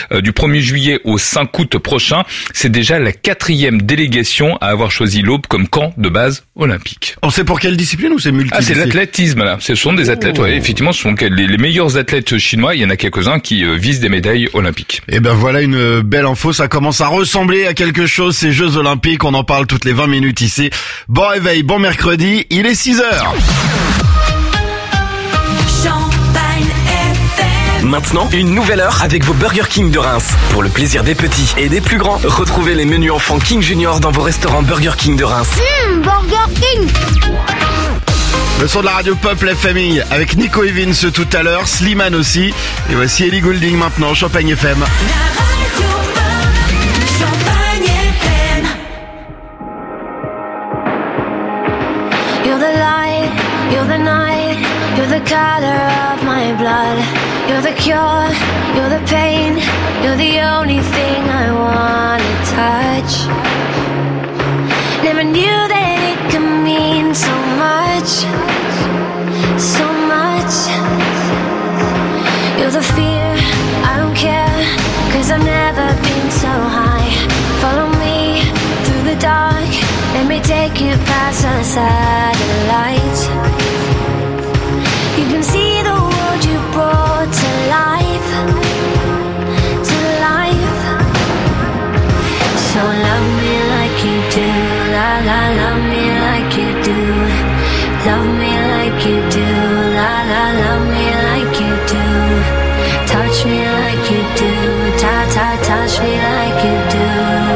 du 1er juillet au 5 août prochain. C'est déjà la 4e délégation à avoir choisi l'Aube comme camp de base olympique. On sait pour quelle discipline ou c'est multiple? C'est l'athlétisme là. Ce sont des athlètes, ouais, effectivement, ce sont les meilleurs athlètes chinois. Il y en a quelques-uns qui visent des médailles olympiques. Et ben voilà une belle info, ça commence à ressembler à quelque chose, ces Jeux Olympiques, on en parle toutes les 20 minutes ici. Bon réveil, bon mercredi, il est 6h. Maintenant, une nouvelle heure avec vos Burger King de Reims. Pour le plaisir des petits et des plus grands, retrouvez les menus enfants King Junior dans vos restaurants Burger King de Reims. Burger King. Le son de la radio pop, la famille, avec Nico Evans tout à l'heure, Slimane aussi. Et voici Ellie Goulding maintenant, Champagne FM. You're the light, you're the night, you're the color of my blood. You're the cure, you're the pain, you're the only thing I wanna touch. Never knew that it could mean so much, so much. You're the fear, I don't care, 'cause I've never been so high. Follow me through the dark, let me take you past the satellites. You can see the world you brought to life, to life. So love me like you do, la la, love me like you do. Love me like you do, la la, love me like you do. Touch me like you do, ta ta, touch me like you do.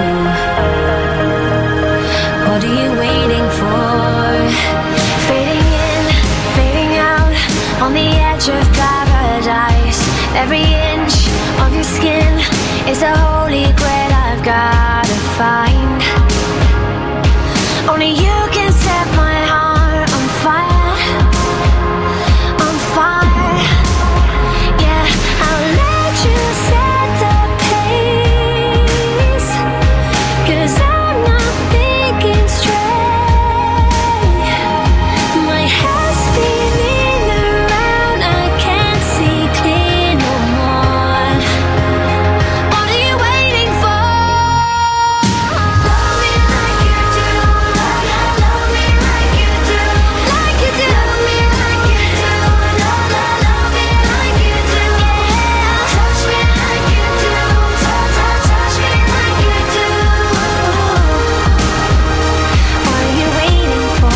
What are you waiting for? Fading in, fading out, on the edge of paradise. Every inch of your skin is a holy grail I've gotta find. Only you can set my heart on fire, on fire. Yeah, I'll let you set the pace, 'cause I'm not thinking straight. My head's spinning around, I can't see clear no more. What are you waiting for? Love me like you do, love me like you do, like you do. Love me like you do, love me like you do. Yeah, touch me like you do, touch me like you do. What are you waiting for?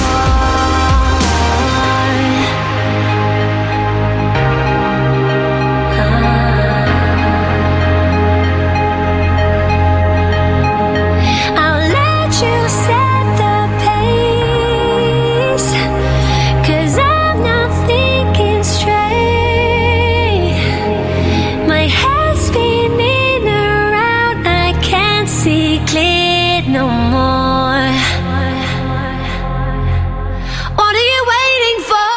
I'll let you set the pace, 'cause I'm not thinking straight. My head's spinning around, I can't see clear no more. What are you waiting for?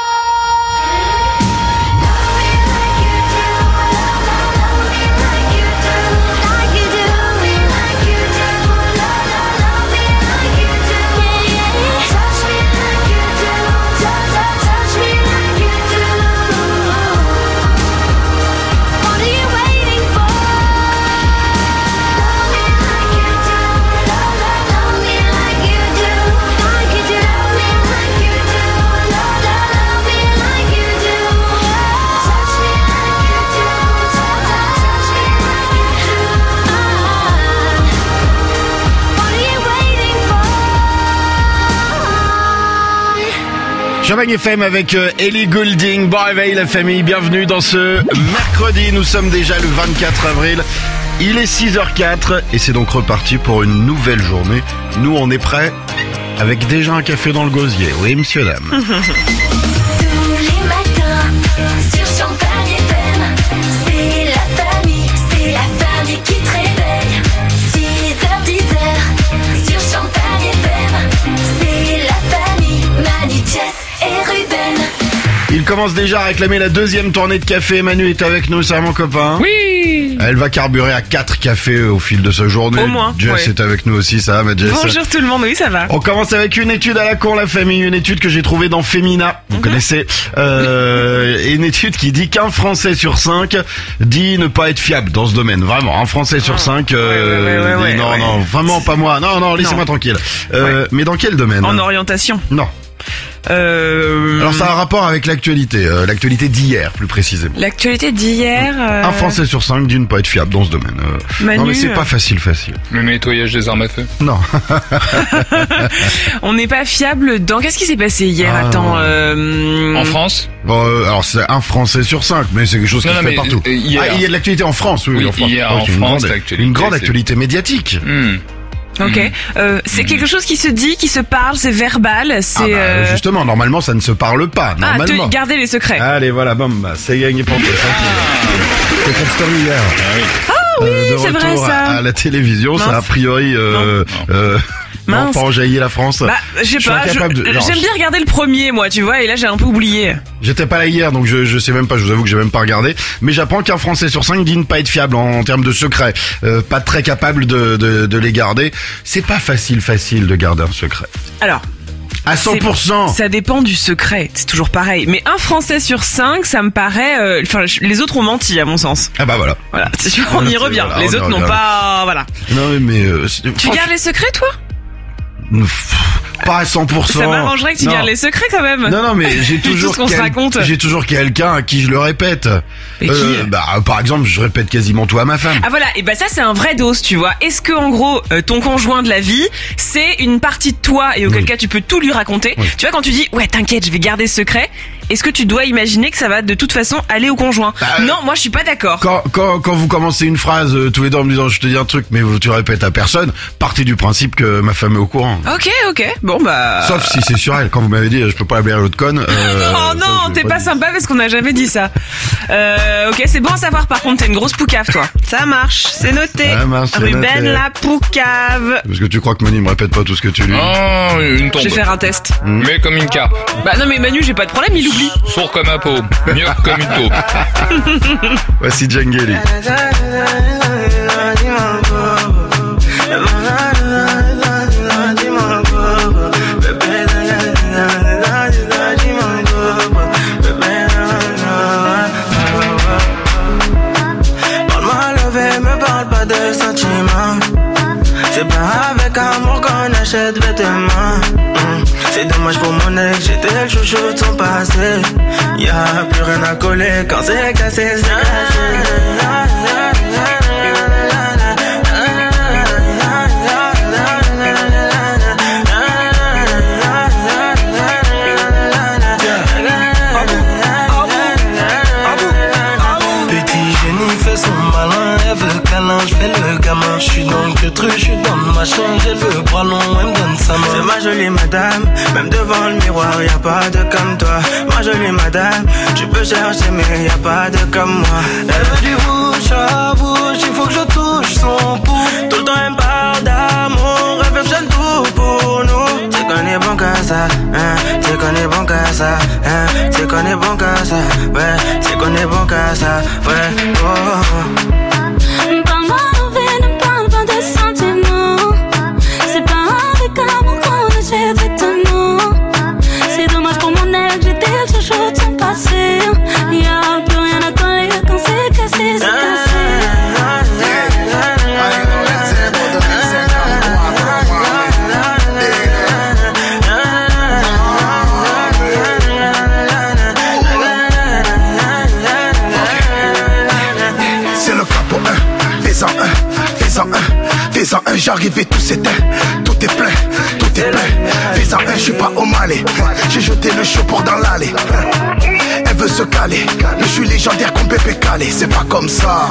Love me like you do, love me like you do, like you do. Love me like you do, love me like you do. Yeah, touch me like you do, touch me like you do. What are you waiting for? Love me like you do, love me like you do, like you do. Love me like you do, love me like you do. Touch me like you do, touch me like you do. What are you waiting for? Champagne FM avec Ellie Goulding. Bon réveil la famille, bienvenue dans ce mercredi. Nous sommes déjà le 24 avril. Il est 6h04 et c'est donc reparti pour une nouvelle journée. Nous on est prêts avec déjà un café dans le gosier. Oui monsieur, dame. Tous les matins sur Champagne FM, c'est la famille qui te réveille. 6h-10h sur Champagne FM, c'est la famille, Manu, Jess et Ruben. Il commence déjà à réclamer la deuxième tournée de café. Manu est avec nous, c'est mon copain. Oui. Elle va carburer à 4 cafés au fil de ce journée. Au moins, Jess est avec nous aussi, ça va, ma Jess? Bonjour tout le monde, oui ça va. On commence avec une étude à la con, la famille, une étude que j'ai trouvée dans Femina, vous connaissez, une étude qui dit qu'un Français sur 5 dit ne pas être fiable dans ce domaine, vraiment, un Français sur 5 dit non, vraiment pas moi, non, laissez-moi tranquille. Mais dans quel domaine? En orientation. Non. Alors ça a un rapport avec l'actualité, l'actualité d'hier plus précisément. L'actualité d'hier... Un Français sur 5 dit ne pas être fiable dans ce domaine. Manu, non mais c'est pas facile. Le nettoyage des armes à feu. Non. On n'est pas fiable dans... Qu'est-ce qui s'est passé hier? Attends... En France? Alors c'est un Français sur 5, mais c'est quelque chose qui se fait partout. Hier. Il y a de l'actualité en France, oui. Oui, en France. hier en France, l'actualité, une grande actualité médiatique. Ok. C'est quelque chose qui se dit, qui se parle, c'est verbal, c'est... Justement, normalement ça ne se parle pas, normalement. Gardez les secrets. Allez, voilà, c'est gagné pour toi. C'est ton story hier. Oui, de c'est vrai retour ça. à la télévision, Mince. ça a priori... non, pas enjailli la France. Je sais pas, j'aime bien regarder le premier, moi, tu vois, et là j'ai un peu oublié. J'étais pas là hier, donc je sais même pas, je vous avoue que j'ai même pas regardé. Mais j'apprends qu'un Français sur 5 dit ne pas être fiable en termes de secret. Pas très capable de les garder. C'est pas facile de garder un secret. Alors... À 100%. Ça dépend du secret, c'est toujours pareil. Mais un Français sur 5, ça me paraît... les autres ont menti, à mon sens. Ah bah voilà. Voilà, on y revient. Voilà, les autres n'ont pas... Voilà. Non mais... Tu gardes les secrets, toi? Pas à 100%. Ça m'arrangerait que tu gardes les secrets quand même. Non, mais j'ai toujours j'ai toujours quelqu'un à qui je le répète. Et qui par exemple, je répète quasiment tout à ma femme. Ah voilà, et ça c'est un vrai dos, tu vois. Est-ce que en gros ton conjoint de la vie, c'est une partie de toi et auquel cas tu peux tout lui raconter. Tu vois, quand tu dis ouais, t'inquiète, je vais garder ce secret, est-ce que tu dois imaginer que ça va de toute façon aller au conjoint? Non, moi je suis pas d'accord. Quand vous commencez une phrase tous les deux en me disant je te dis un truc mais tu répètes à personne, partez du principe que ma femme est au courant. OK. Bon bah... Sauf si c'est sur elle. Quand vous m'avez dit je peux pas appeler l'autre conne. Oh non, t'es pas sympa parce qu'on n'a jamais dit ça. OK, c'est bon à savoir, par contre t'es une grosse poucave toi. Ça marche, c'est noté. Ruben la poucave. Parce que tu crois que Manu me répète pas tout ce que tu lui dis. Oh, une tombe. Je vais faire un test. Mais comme une carpe. Bah non mais Manu, j'ai pas de problème, il oublie. Sourd comme un pot, mieux comme une taupe. Voici Djangeli. Parle-moi levé, me parle pas de sentiments. C'est pas avec amour qu'on achète vêtements. C'est dommage pour mon ex, j'étais le chouchou de son passé. Y'a plus rien à coller quand c'est cassé, c'est cassé. Je fais le gamin, je suis dans le truc, je suis dans le machin, j'ai le bras long, elle me donne sa main. C'est ma jolie madame, même devant le miroir, y'a pas de comme toi. Ma jolie madame, tu peux chercher mais y'a pas de comme moi. Elle veut du bouche à bouche, il faut que je touche son pouls. Tout le temps elle me parle d'amour, elle veut que je donne tout pour nous. C'est qu'on est bon qu'à ça, c'est qu'on est bon qu'à ça, c'est qu'on est bon qu'à ça, ouais, c'est qu'on est bon qu'à ça, ouais, oh. Parle-moi envers, ne parle pas de sentiments. C'est pas avec amour qu'on achète vêtements. C'est dommage pour mon ex, j'étais le chouchou de son passé. Y'a plus rien à coller quand c'est cassé, c'est cassé. Fais-en un, j'arrive et tout s'éteint. Tout est plein, fais-en un, je suis pas au Malais. J'ai jeté le chaud pour dans l'allée. Elle veut se caler, je suis légendaire comme Pépé Calé. C'est pas comme ça.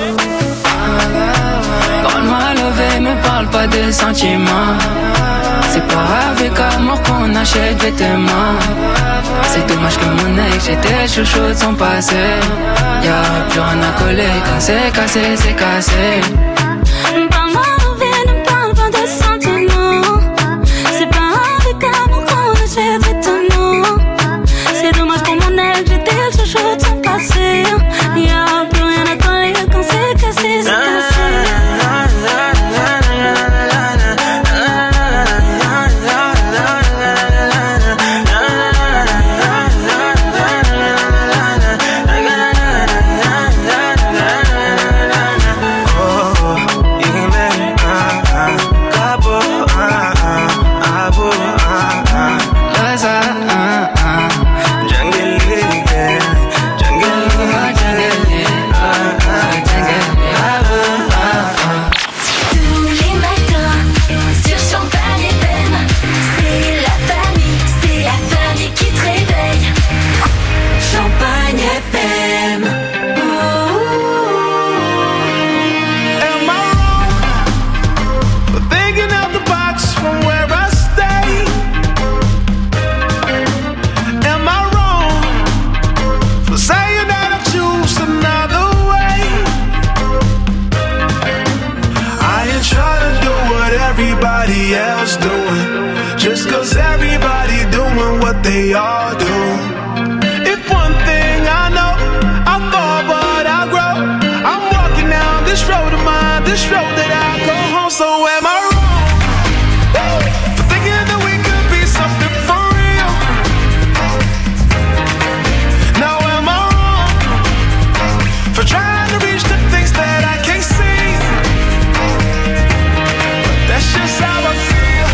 Parle-moi levé, me parle pas de sentiments. C'est pas avec amour qu'on achète vêtements. C'est dommage que mon ex, j'étais chouchou de son passé. Y'a plus rien à coller, quand c'est cassé, c'est cassé. Parle-moi de vie, ne parle pas de sentiments. C'est pas avec amour qu'on achète vêtements. C'est dommage pour mon ex, j'étais le chouchou de son passé. Y'a plus rien à coller, quand c'est cassé, c'est cassé. Everybody else doing, just cause everybody doing what they all do. If one thing I know, I fall but I grow. I'm walking down this road of mine, this road that I go home. So am I wrong for thinking that we could be something for real? Now am I wrong for trying to reach the things that I can't see? That's just how I feel.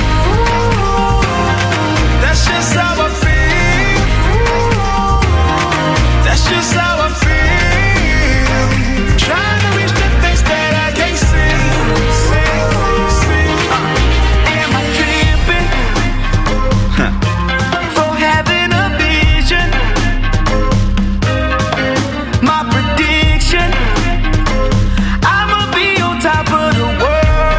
That's just how I feel. That's just how I feel. Trying to reach the things that I can't see. Am I tripping for having a vision? My prediction, I'ma be on top of the world.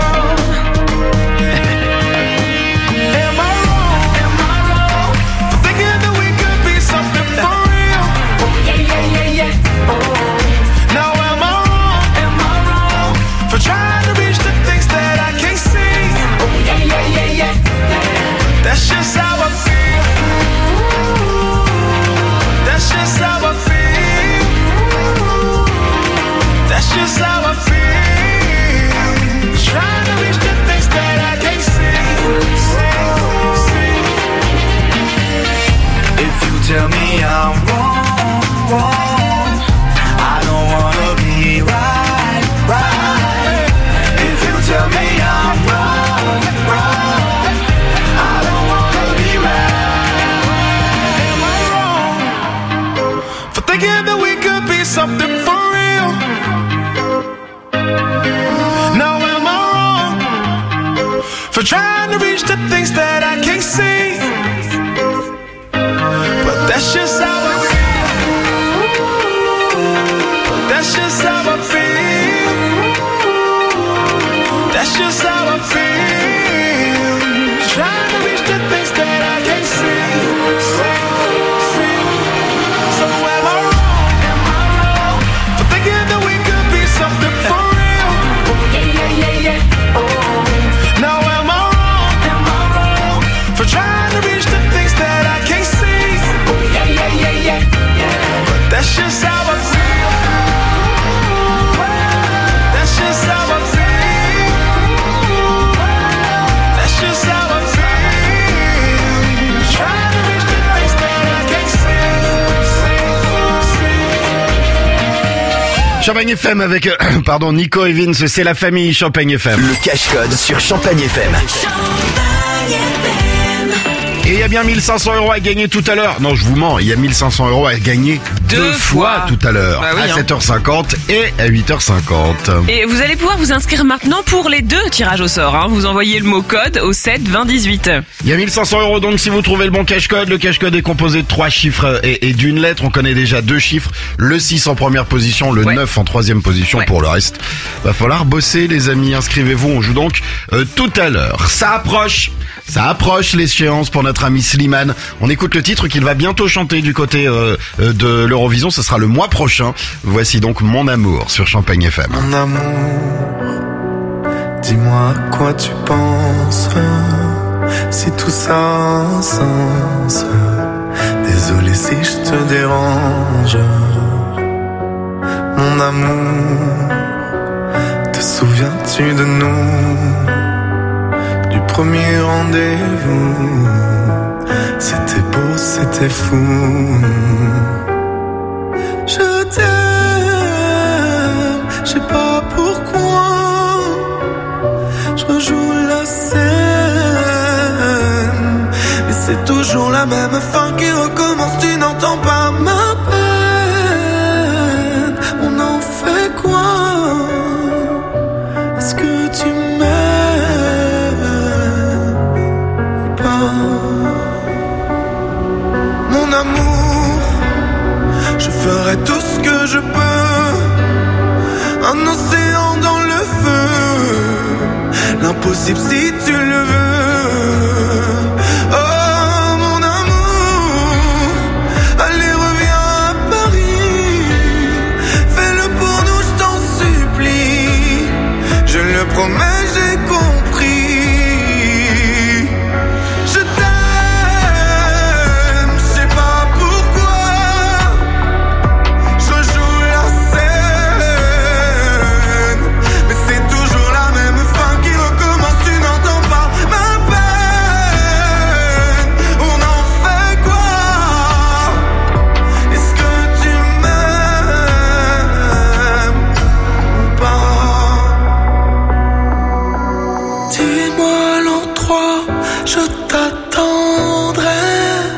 That's just how I feel. That's just how I feel. That's just how I feel. Trying to reach the things that I can't see. If you tell me I'm wrong, I don't wanna be right. If you tell me I'm wrong, thinking that we could be something for real. Now am I wrong for trying to reach the things that I can't see? But that's just how I feel. That's just how I feel. That's just how I feel. Trying to reach the things that I can't see. So am I wrong for thinking that we could be something for real? Now am I wrong for trying to reach the things that I can't see? But that's just how I feel. That's just how I feel. That's just how I feel. Trying to reach the things that I can't see. Champagne FM avec, Nico et Vince, c'est la famille Champagne FM. Le cache-code sur Champagne FM. Et il y a bien 1500 € à gagner tout à l'heure. Non, je vous mens, il y a 1500 € à gagner deux fois tout à l'heure. Bah oui, à 7h50 et à 8h50. Et vous allez pouvoir vous inscrire maintenant pour les deux tirages au sort. Hein. Vous envoyez le mot code au 7 20 18. Il y a 1500 € donc si vous trouvez le bon cache-code. Le cache-code est composé de 3 chiffres et d'une lettre. On connaît déjà 2 chiffres. Le 6 en première position, le 9 en troisième position. Pour le reste, va falloir bosser les amis. Inscrivez-vous, on joue donc tout à l'heure. Ça approche. Ça approche l'échéance pour notre ami Slimane. On écoute le titre qu'il va bientôt chanter du côté de l'Eurovision. Ce sera le mois prochain. Voici donc Mon Amour sur Champagne FM. Mon amour, dis-moi à quoi tu penses, si tout ça a un sens. Désolé si je te dérange. Mon amour, te souviens-tu de nous, du premier rendez-vous? C'était beau, c'était fou. Je t'aime, je sais pas pourquoi. Je rejoue la scène, mais c'est toujours la même fin qui recommence. Tu n'entends pas ma peine. On en fait quoi? Est-ce que tu m'aimes ou pas? Mon amour, je ferai tout ce que je peux. Un océan dans le feu, l'impossible si tu le veux. Oh mon amour, allez reviens à Paris. Fais-le pour nous, je t'en supplie. Je le promets, j'ai compris. Je t'aime, je sais pas pourquoi. Je joue la scène, mais c'est toujours la même fin qui recommence. Tu n'entends pas ma peine. On en fait quoi? Est-ce que tu m'aimes ou pas? Dis-moi l'endroit, je t'attendrai.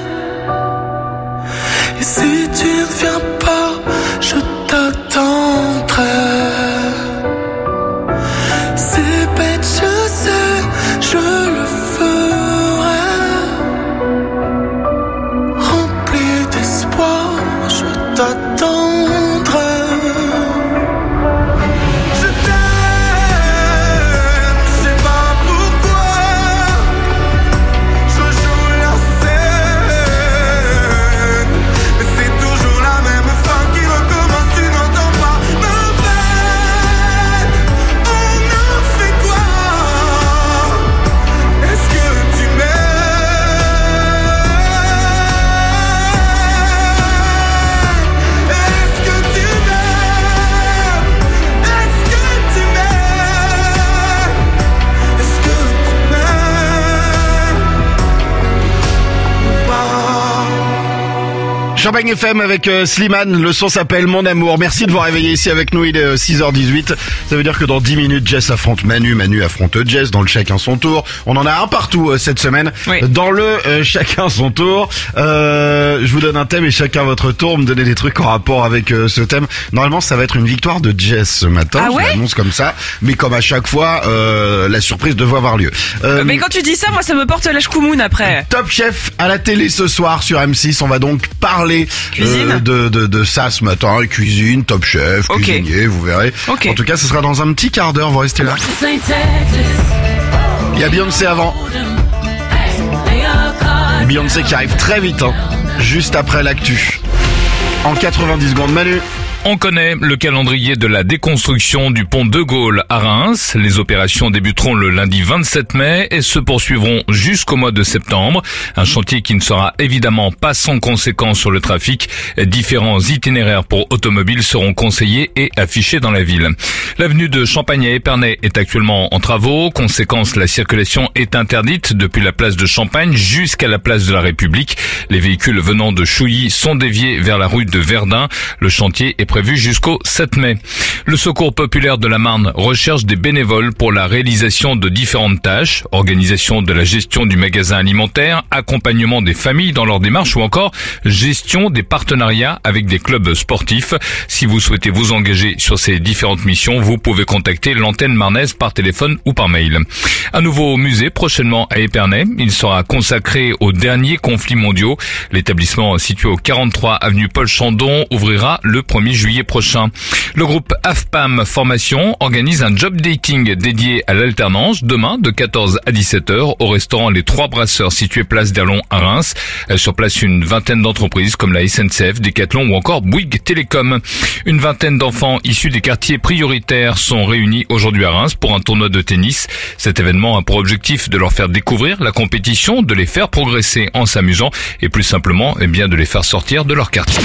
Et si tu ne viens pas, je t'attendrai. C'est bête, je sais, je le ferai. Rempli d'espoir, je t'attendrai. Je t'aime, je sais pas pourquoi. Je joue la scène, mais c'est toujours la même fin qui recommence. Tu n'entends pas ma peine. On en fait quoi? Est-ce que tu m'aimes? Est-ce que tu m'aimes? Est-ce que tu m'aimes? Est-ce que tu m'aimes ou pas? Champagne FM avec Slimane, le son s'appelle Mon Amour. Merci de vous réveiller ici avec nous, il est 6h18. Ça veut dire que dans 10 minutes, Jess affronte Manu, Manu affronte Jess dans le Chacun son tour. On en a un partout cette semaine. Oui. Dans le Chacun son tour, je vous donne un thème et chacun votre tour, me donner des trucs en rapport avec ce thème. Normalement, ça va être une victoire de Jess ce matin, Ah ouais? je l'annonce comme ça. Mais comme à chaque fois, la surprise devrait avoir lieu. Mais quand tu dis ça, moi ça me porte la chkoumoune après. Top Chef à la télé ce soir sur M6. On va donc parler Cuisine. de ça ce matin. Cuisine, Top Chef, Ok. cuisinier, vous verrez. Ok. En tout cas, ce sera dans un petit quart d'heure. Vous restez là. Il y a Beyoncé avant. Beyoncé qui arrive très vite, hein, juste après l'actu. En 90 secondes, Manu. On connaît le calendrier de la déconstruction du pont de Gaulle à Reims. Les opérations débuteront le lundi 27 mai et se poursuivront jusqu'au mois de septembre. Un chantier qui ne sera évidemment pas sans conséquences sur le trafic. Différents itinéraires pour automobiles seront conseillés et affichés dans la ville. L'avenue de Champagne à Épernay est actuellement en travaux. Conséquence, la circulation est interdite depuis la place de Champagne jusqu'à la place de la République. Les véhicules venant de Chouilly sont déviés vers la rue de Verdun. Le chantier est prévu jusqu'au 7 mai. Le Secours populaire de la Marne recherche des bénévoles pour la réalisation de différentes tâches, organisation de la gestion du magasin alimentaire, accompagnement des familles dans leur démarche ou encore gestion des partenariats avec des clubs sportifs. Si vous souhaitez vous engager sur ces différentes missions, vous pouvez contacter l'antenne marnaise par téléphone ou par mail. Un nouveau musée prochainement à Épernay. Il sera consacré aux derniers conflits mondiaux. L'établissement situé au 43 avenue Paul Chandon ouvrira le 1er juillet. juillet prochain. Le groupe AFPAM Formation organise un job dating dédié à l'alternance demain de 14 à 17h au restaurant Les Trois Brasseurs situé place d'Erlon à Reims. Sur place, une vingtaine d'entreprises comme la SNCF, Decathlon ou encore Bouygues Télécom. Une vingtaine d'enfants issus des quartiers prioritaires sont réunis aujourd'hui à Reims pour un tournoi de tennis. Cet événement a pour objectif de leur faire découvrir la compétition, de les faire progresser en s'amusant et plus simplement, de les faire sortir de leur quartier.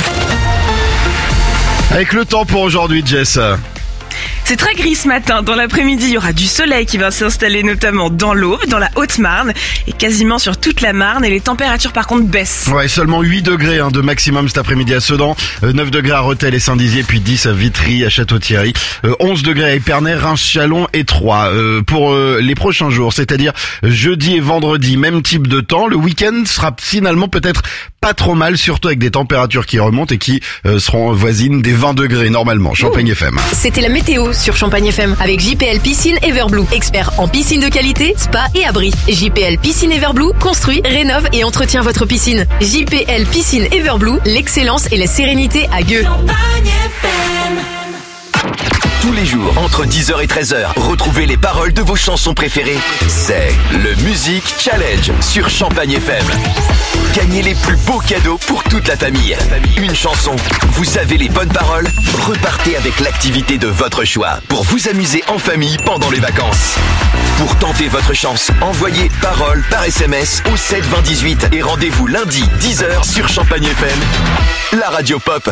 Avec le temps pour aujourd'hui, Jess. C'est très gris ce matin. Dans l'après-midi, il y aura du soleil qui va s'installer notamment dans l'Aube, dans la Haute-Marne et quasiment sur toute la Marne. Et les températures par contre baissent. Ouais, seulement 8 degrés de maximum cet après-midi à Sedan, 9 degrés à Rethel et Saint-Dizier, puis 10 à Vitry, à Château-Thierry, 11 degrés à Épernay, Reims, Châlons et Troyes. Pour les prochains jours, c'est-à-dire jeudi et vendredi, même type de temps. Le week-end sera finalement peut-être pas trop mal, surtout avec des températures qui remontent et qui seront voisines des 20 degrés normalement. Champagne FM. C'était la météo sur Champagne FM avec JPL Piscine Everblue, expert en piscine de qualité, spa et abri. JPL Piscine Everblue construit, rénove et entretient votre piscine. JPL Piscine Everblue, l'excellence et la sérénité à Gueux. Tous les jours, entre 10h et 13h, retrouvez les paroles de vos chansons préférées. C'est le Music Challenge sur Champagne FM. Gagnez les plus beaux cadeaux pour toute la famille. Une chanson, vous avez les bonnes paroles, repartez avec l'activité de votre choix pour vous amuser en famille pendant les vacances. Pour tenter votre chance, envoyez paroles par SMS au 7 20 18 et rendez-vous lundi 10h sur Champagne FM, la radio pop.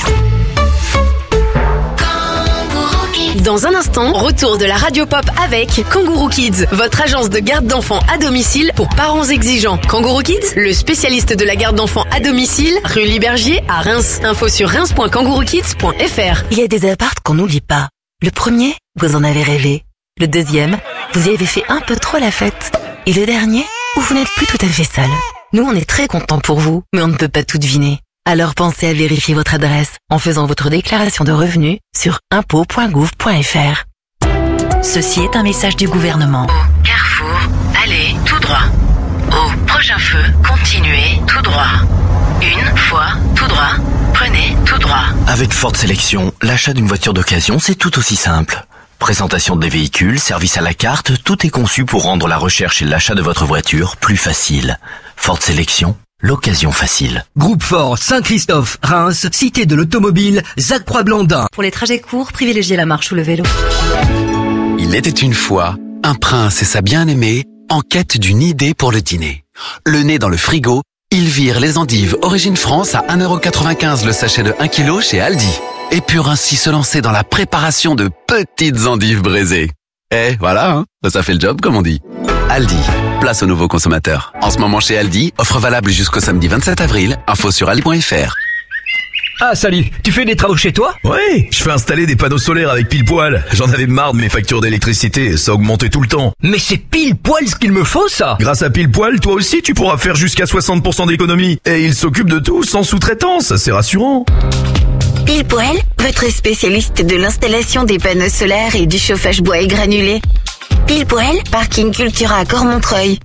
Dans un instant, retour de la radio pop avec Kangourou Kids, votre agence de garde d'enfants à domicile pour parents exigeants. Kangourou Kids, le spécialiste de la garde d'enfants à domicile, rue Libergier à Reims. Info sur reims.kangouroukids.fr. Il y a des apparts qu'on n'oublie pas. Le premier, vous en avez rêvé. Le deuxième, vous y avez fait un peu trop la fête. Et le dernier, où vous n'êtes plus tout à fait seul. Nous, on est très contents pour vous, mais on ne peut pas tout deviner. Alors pensez à vérifier votre adresse en faisant votre déclaration de revenus sur impôts.gouv.fr. Ceci est un message du gouvernement. Au carrefour, allez tout droit. Au prochain feu, continuez tout droit. Une fois tout droit, prenez tout droit. Avec Ford Sélection, l'achat d'une voiture d'occasion, c'est tout aussi simple. Présentation des véhicules, service à la carte, tout est conçu pour rendre la recherche et l'achat de votre voiture plus facile. Ford Sélection, l'occasion facile. Groupe Ford, Saint-Christophe, Reims, Cité de l'Automobile, Zacproix-Blandin. Pour les trajets courts, privilégiez la marche ou le vélo. Il était une fois un prince et sa bien-aimée en quête d'une idée pour le dîner. Le nez dans le frigo, ils virent les endives Origine France à 1,95€ le sachet de 1 kg chez Aldi. Et purent ainsi se lancer dans la préparation de petites endives braisées. Et voilà, ça fait le job comme on dit. Aldi, place aux nouveaux consommateurs. En ce moment chez Aldi, offre valable jusqu'au samedi 27 avril, info sur aldi.fr. Ah salut, tu fais des travaux chez toi? Ouais, je fais installer des panneaux solaires avec pile poil. J'en avais marre de mes factures d'électricité, ça augmentait tout le temps. Mais c'est pile poil ce qu'il me faut ça. Grâce à pile poil, toi aussi tu pourras faire jusqu'à 60% d'économie. Et il s'occupe de tout sans sous-traitance, c'est rassurant. Pile poil, votre spécialiste de l'installation des panneaux solaires et du chauffage bois et granulé. Pile poil, parking Cultura à Cormontreuil.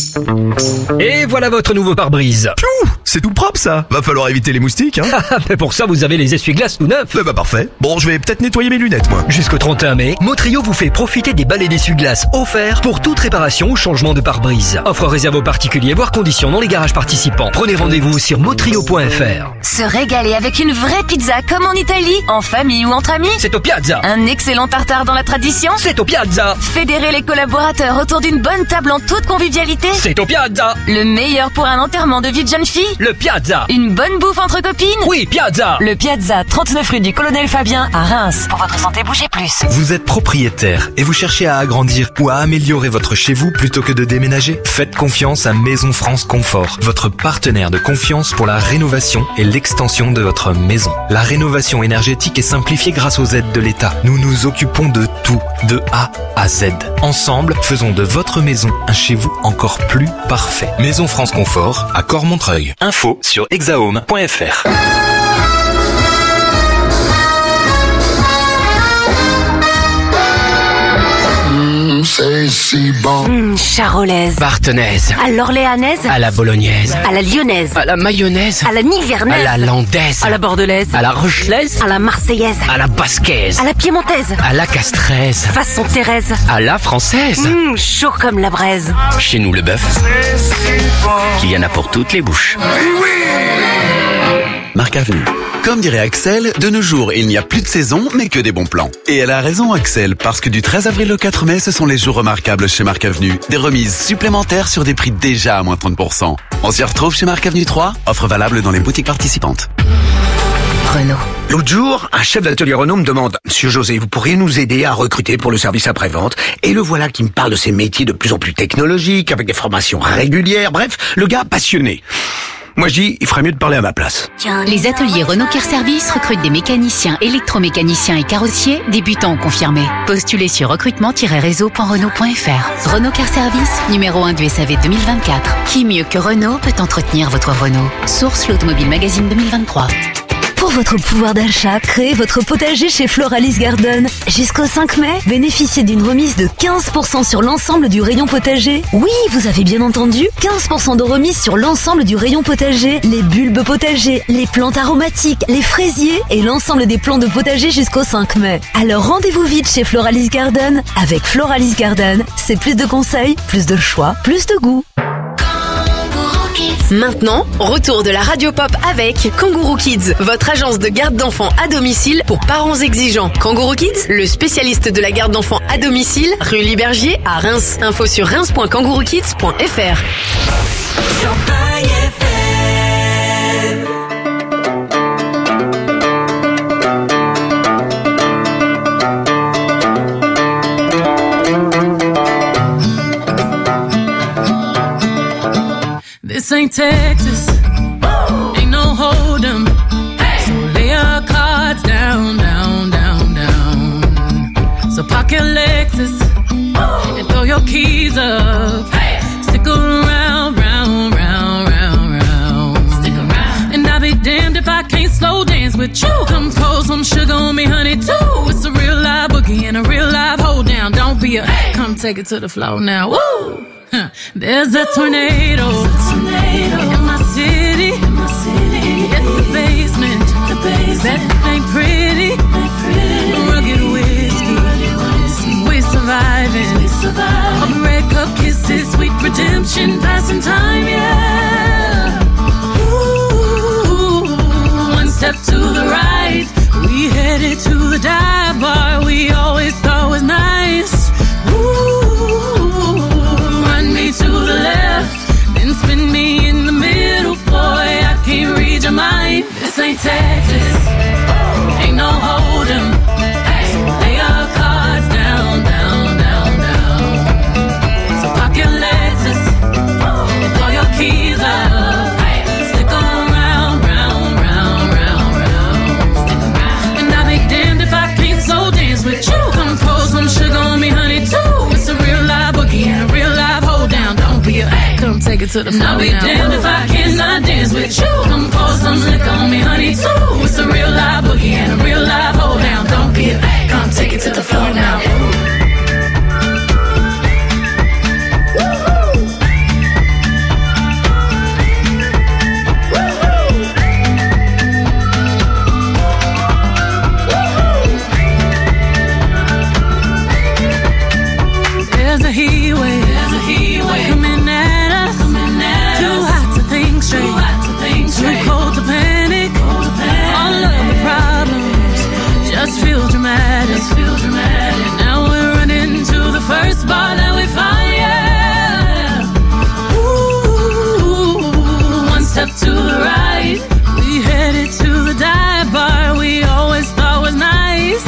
Et voilà votre nouveau pare-brise. Piou, c'est tout propre ça. Va falloir éviter les moustiques, hein. Mais pour ça, vous avez les essuie-glaces tout neufs. Bah parfait. Bon, je vais peut-être nettoyer mes lunettes, moi. Jusqu'au 31 mai, Motrio vous fait profiter des balais d'essuie-glaces offerts pour toute réparation ou changement de pare-brise. Offre réservée aux particuliers, voire conditions dans les garages participants. Prenez rendez-vous sur motrio.fr. Se régaler avec une vraie pizza comme en Italie, en famille ou entre amis. C'est au Piazza. Un excellent tartare dans la tradition. C'est au Piazza. Fédérer les collaborateurs autour d'une bonne table en toute convivialité. C'est au Piazza. Le meilleur pour un enterrement de vie de jeune fille. Le Piazza. Une bonne bouffe entre copines. Oui, Piazza. Le Piazza, 39 rue du Colonel Fabien à Reims. Pour votre santé, bougez plus. Vous êtes propriétaire et vous cherchez à agrandir ou à améliorer votre chez vous plutôt que de déménager? Faites confiance à Maison France Confort, votre partenaire de confiance pour la rénovation et l'extension de votre maison. La rénovation énergétique est simplifiée grâce aux aides de l'État. Nous nous occupons de tout, de A à Z. Ensemble, faisons de votre maison un chez vous encore plus parfait. Maison France Confort à Cormontreuil. Info sur hexahome.fr. c'est si bon. Charolaise. Barthenaise. À l'orléanaise. À la bolognaise. À la lyonnaise. À la mayonnaise. À la nivernaise. À la landaise. À la bordelaise. À la rochelaise. À la marseillaise. À la basquaise. À la piémontaise. À la castraise. Façon Thérèse. À la française. Chaud comme la braise. Chez nous, le bœuf, il y en a pour toutes les bouches. Marque Avenue. Comme dirait Axel, de nos jours, il n'y a plus de saison, mais que des bons plans. Et elle a raison, Axel, parce que du 13 avril au 4 mai, ce sont les jours remarquables chez Marque Avenue. Des remises supplémentaires sur des prix déjà à moins 30%. On s'y retrouve chez Marque Avenue 3, offre valable dans les boutiques participantes. Renault. L'autre jour, un chef d'atelier Renault me demande « Monsieur José, vous pourriez nous aider à recruter pour le service après-vente ?» Et le voilà qui me parle de ces métiers de plus en plus technologiques, avec des formations régulières, bref, le gars passionné. Moi je dis, il ferait mieux de parler à ma place. Les ateliers Renault Care Service recrutent des mécaniciens, électromécaniciens et carrossiers, débutants ou confirmés. Postulez sur recrutement-réseau.renault.fr. Renault Care Service, numéro 1 du SAV 2024. Qui mieux que Renault peut entretenir votre Renault? Source l'Automobile Magazine 2023. Pour votre pouvoir d'achat, créez votre potager chez Floralis Garden. Jusqu'au 5 mai, bénéficiez d'une remise de 15% sur l'ensemble du rayon potager. Oui, vous avez bien entendu, 15% de remise sur l'ensemble du rayon potager. Les bulbes potagers, les plantes aromatiques, les fraisiers et l'ensemble des plants de potager jusqu'au 5 mai. Alors rendez-vous vite chez Floralis Garden. Avec Floralis Garden, c'est plus de conseils, plus de choix, plus de goût. Maintenant, retour de la Radio Pop avec Kangourou Kids, votre agence de garde d'enfants à domicile pour parents exigeants. Kangourou Kids, le spécialiste de la garde d'enfants à domicile, rue Libergier à Reims. Info sur reims.kangouroukids.fr. This ain't Texas, ain't no hold'em. So lay your cards down, down, down, down. So park your Lexus and throw your keys up. Stick around, round, round, round, round. Stick around. And I'll be damned if I can't slow dance with you. Come pour some sugar on me, honey, too. It's a real live boogie and a real live hold down. Don't be a, come take it to the floor now. Woo! There's a tornado in my city, at the basement. That ain't pretty. Rugged whiskey, we surviving. All the red cup kisses, sweet redemption, passing time, yeah. Ooh, one step to the right, we headed to the dive bar we always thought was nice. To the left, then spin me in the middle, boy, I can't read your mind. This ain't Texas, ain't no hold'em. So lay your cards down, down, down, down. So park your Lexus and throw your keys up. Stick around, round, round, round, round. And I'll be damned if I can't slow dance with you. Come pour some sugar on me, honey, too. It's a real live boogie and a real live hold down. Don't be a, come take it to the floor. I'll be damned if I cannot dance with you. Come pour some liquor on me, honey, too. It's a real live boogie and a real live hold down. Don't be a, come take it to the floor now. There's a heat wave coming at us. Too hot to think straight, too cold to panic. All of the problems just feel dramatic. Now we're running to the first bar that we find, yeah. Ooh, one step to the right, we headed to the dive bar we always thought was nice.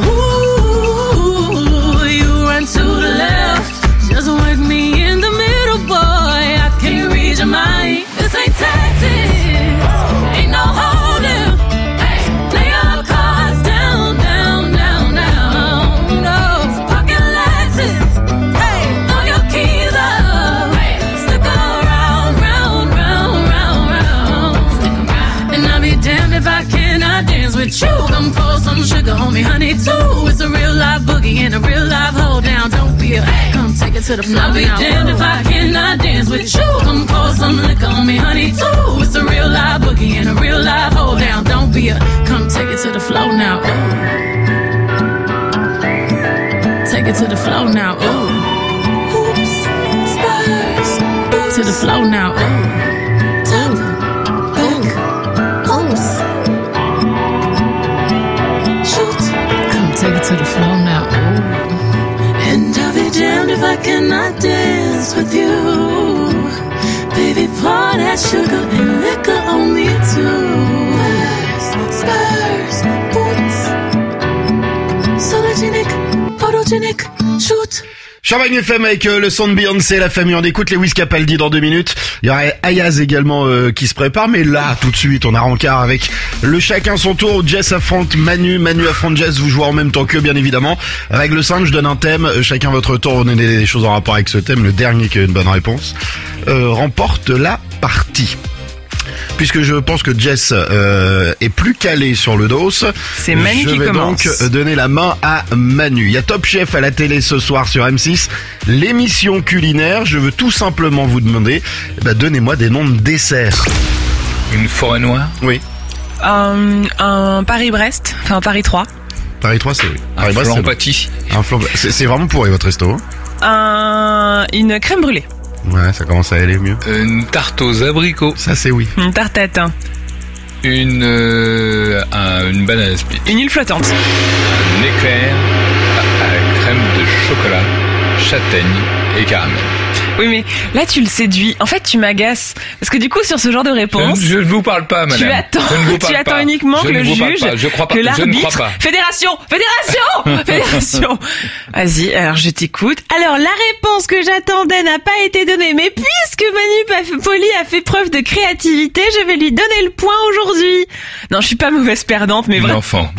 Ooh, you run to the left, just work me in the middle, boy, I can't read your mind. This ain't Texas, ain't no hold'em. Lay your cards down, down, down, down. No, park your Lexus, throw your keys up. Stick around, round, round, round, round. And I'll be damned if I cannot dance with you. Come pour some sugar on me, honey, too. It's a real live boogie and a real live hold down. Don't be be a, come take it to the floor. I'll be damned if I cannot dance with you. Come pour some liquor on me, honey, too. It's a real live boogie and a real live hold down. Don't be a, come take it to the floor now. Ooh. Take it to the floor now. Ooh. Oops, spurs. To the floor now. Ooh. Top, back, close. Shoot. Come take it to the floor now. Ooh. And I'll be damned if I cannot dance with you. Baby, pour that sugar and liquor on me too. Spurs, boots. Sologenic, photogenic, shoot. Champagne FM avec le son de Beyoncé, la famille. On écoute Lewis Capaldi dans 2 minutes. Il y aura Ayaz également qui se prépare. Mais là, tout de suite, on a rencard avec le chacun son tour. Jess affronte Manu. Manu affronte Jess. Vous jouez en même temps que, bien évidemment. Règle simple, je donne un thème. Chacun votre tour. On donne des choses en rapport avec ce thème. Le dernier qui a une bonne réponse remporte la partie. Puisque je pense que Jess est plus calé sur le dos, c'est Manu qui commence. Je vais donc donner la main à Manu. Il y a Top Chef à la télé ce soir sur M6, l'émission culinaire. Je veux tout simplement vous demander, donnez-moi des noms de desserts. Une forêt noire? Oui. Un Paris-Brest, enfin Paris 3. Paris 3, c'est oui. Un flan pâtis. Un flan, c'est vraiment pourri votre resto. Une crème brûlée. Ouais, ça commence à aller mieux. Une tarte aux abricots. Ça, c'est oui. Une tarte tatin. Une banane split. Une île flottante. Un éclair à la crème de chocolat, châtaigne et caramel. Oui, mais là, tu le séduis. En fait, tu m'agaces. Parce que du coup, sur ce genre de réponse... Je ne vous parle pas, madame. Tu attends uniquement que le juge, que l'arbitre... Fédération. Vas-y, alors je t'écoute. Alors, la réponse que j'attendais n'a pas été donnée. Mais puisque Manu Poli a fait preuve de créativité, je vais lui donner le point aujourd'hui. Non, je suis pas mauvaise perdante, mais vraiment... Une enfant.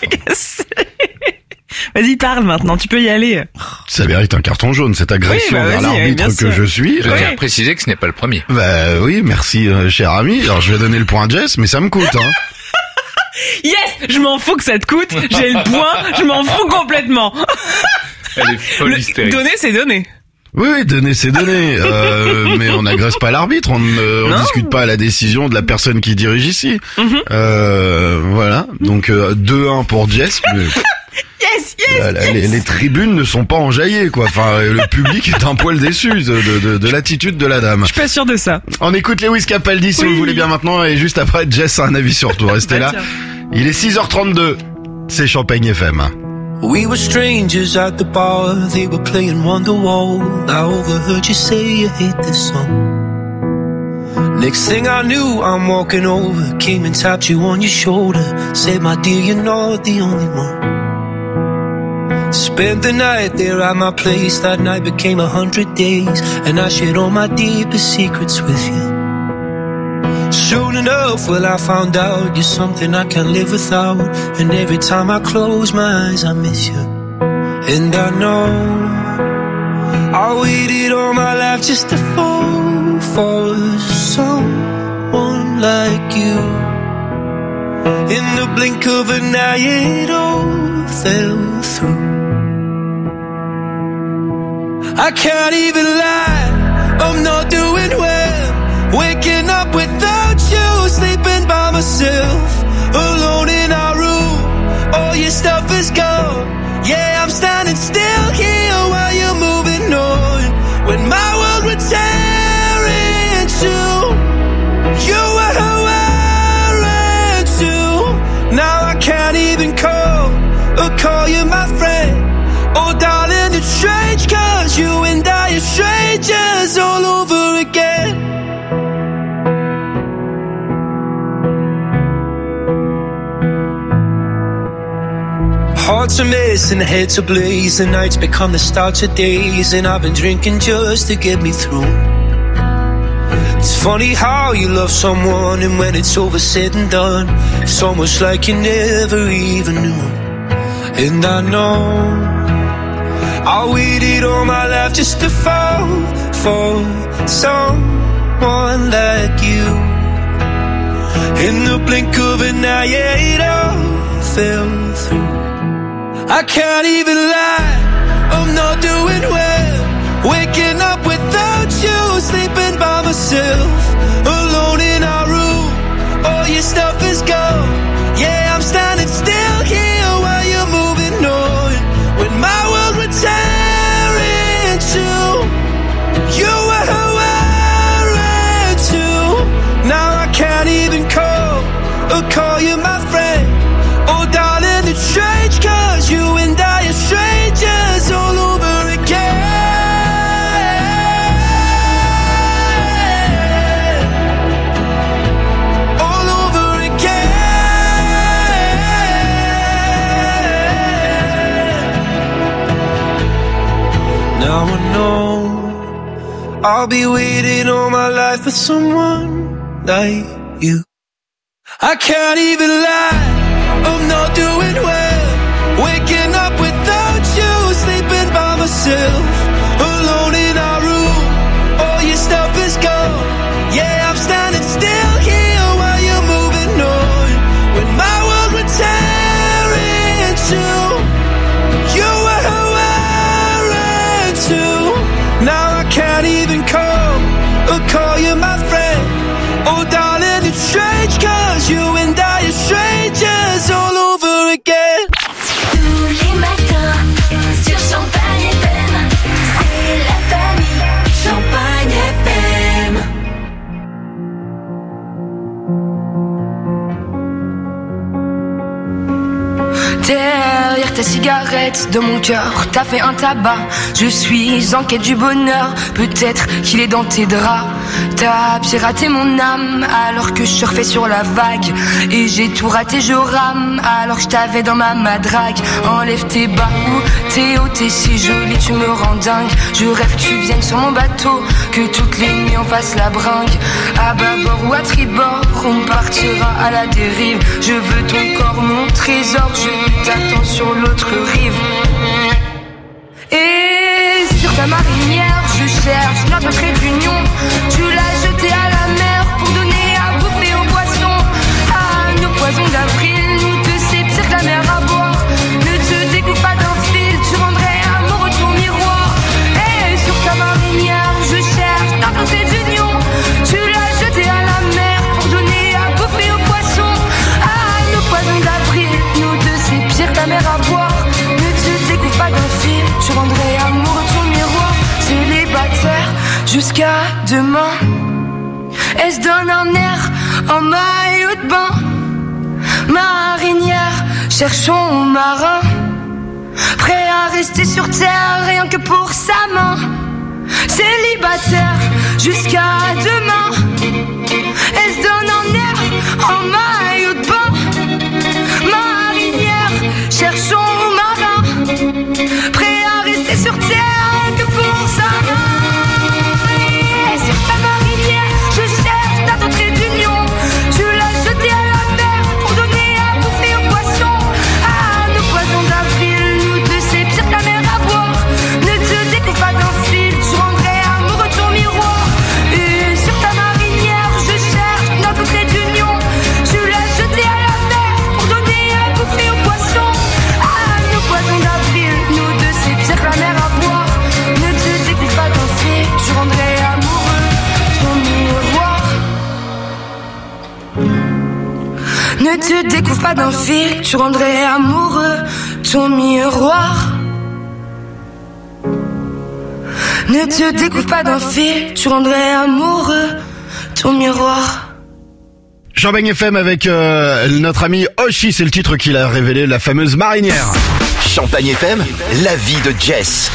Vas-y, parle maintenant, tu peux y aller. Ça mérite un carton jaune, cette agression vers l'arbitre que je suis. Je tiens à préciser que ce n'est pas le premier. Bah oui, merci cher ami. Alors je vais donner le point à Jess, mais ça me coûte. Hein. Yes, je m'en fous que ça te coûte, j'ai le point, je m'en fous complètement. Elle est folle hystérique. Donner, c'est donner. Oui, donner, c'est donner. Mais on n'agresse pas l'arbitre, on discute pas la décision de la personne qui dirige ici. Voilà, donc 2-1 pour Jess. Mais... Yes. Les tribunes ne sont pas enjaillées, quoi. Enfin, le public est un poil déçu de l'attitude de la dame. Je suis pas sûr de ça. On écoute Lewis Capaldi si vous le voulez bien maintenant, et juste après, Jess a un avis sur tout. Restez là. Il est 6h32. C'est Champagne FM. We were strangers at the bar, they were playing Wonderwall. I overheard you say you hate this song. Next thing I knew, I'm walking over, came and tapped you on your shoulder, said, my dear, you're not the only one. Spent the night there at my place, that night became 100 days, and I shared all my deepest secrets with you. Soon enough, well, I found out you're something I can't live without, and every time I close my eyes, I miss you. And I know I waited all my life just to fall for someone like you. In the blink of an eye, it all fell through. I can't even lie, I'm not doing well. Waking up without you, sleeping by myself, alone in our room, all your stuff is gone. Yeah, I'm standing still here while you're moving on. When my world would tear into, you were wearing too. Now I can't even call you my friend. Oh darling, it's strange, cause you and I are strangers all over again. Hearts are missing, heads ablaze, the nights become the start of days, and I've been drinking just to get me through. It's funny how you love someone, and when it's over said and done, it's almost like you never even knew. And I know I waited all my life just to fall for someone like you. In the blink of an eye, yeah, it all fell through. I can't even lie, I'm not doing well. Now I know I'll be waiting all my life for someone like you. I can't even lie, I'm not doing well. Waking up without you, sleeping by myself, alone in our room. All your stuff is gone. Yeah, I'm standing still here while you're moving on. When my world would tear into, you were wearing too. Now I can't even call you my friend. Oh darling, it's strange, cause you and I are strangers all over again. Tous les matins, sur Champagne FM, c'est la famille Champagne FM. Derrière ta cigarette, de mon cœur, t'as fait un tabac. Je suis en quête du bonheur, peut-être qu'il est dans tes draps. T'as piraté mon âme alors que je surfais sur la vague. Et j'ai tout raté, je rame alors que je t'avais dans ma madrague. Enlève tes bas ou t'es haut, t'es si jolie, tu me rends dingue. Je rêve que tu viennes sur mon bateau, que toutes les nuits on fasse la bringue. À bâbord ou à tribord, on partira à la dérive. Je veux ton corps, mon trésor, je t'attends sur l'autre rive. Et sur ta marinière, je cherche notre trait d'union. Tu l'as jeté à la mer pour donner à bouffer aux poissons. À nos poisons d'avril, nous deux c'est pire que la mer à boire. Ne te découpe pas d'un fil, tu rendrais amoureux ton miroir. Et sur ta marinière, je cherche notre trait d'union. Tu l'as jeté à la mer pour donner à bouffer aux poissons. À nos poisons d'avril, nous deux c'est pire que la mer à boire. Ne te découpe pas d'un fil, tu rendrais amoureux ton miroir. Célibataire jusqu'à demain, elle se donne un air en maillot de bain. Marinière, cherchons marin, prêt à rester sur terre rien que pour sa main. Célibataire jusqu'à demain, elle se donne un air en maillot de bain. Marinière, cherchons marin, prêt à rester sur terre rien que pour sa main. Et sur ta marinière, je cherche ta trait d'union. Tu l'as jeté à la mer pour donner à bouffer aux poissons. À nos poisons d'avril, nous deux c'est pire que la mer à boire. Ne te découpe pas d'un fil, tu rendrais amoureux ton miroir. Et sur ta marinière, je cherche notre trait d'union. Tu l'as jeté à la mer pour donner à bouffer aux poissons. À nos poisons d'avril, nous deux c'est pire que la mer à boire. Ne te découpe pas d'un fil, tu rendrais amoureux ton miroir. Ne te découvre pas d'un fil, tu rendrais amoureux ton miroir. Ne te découvre pas d'un fil, tu rendrais amoureux ton miroir. Champagne FM avec notre ami Oshi, c'est le titre qu'il a révélé, la fameuse marinière. Champagne FM, la vie de Jess.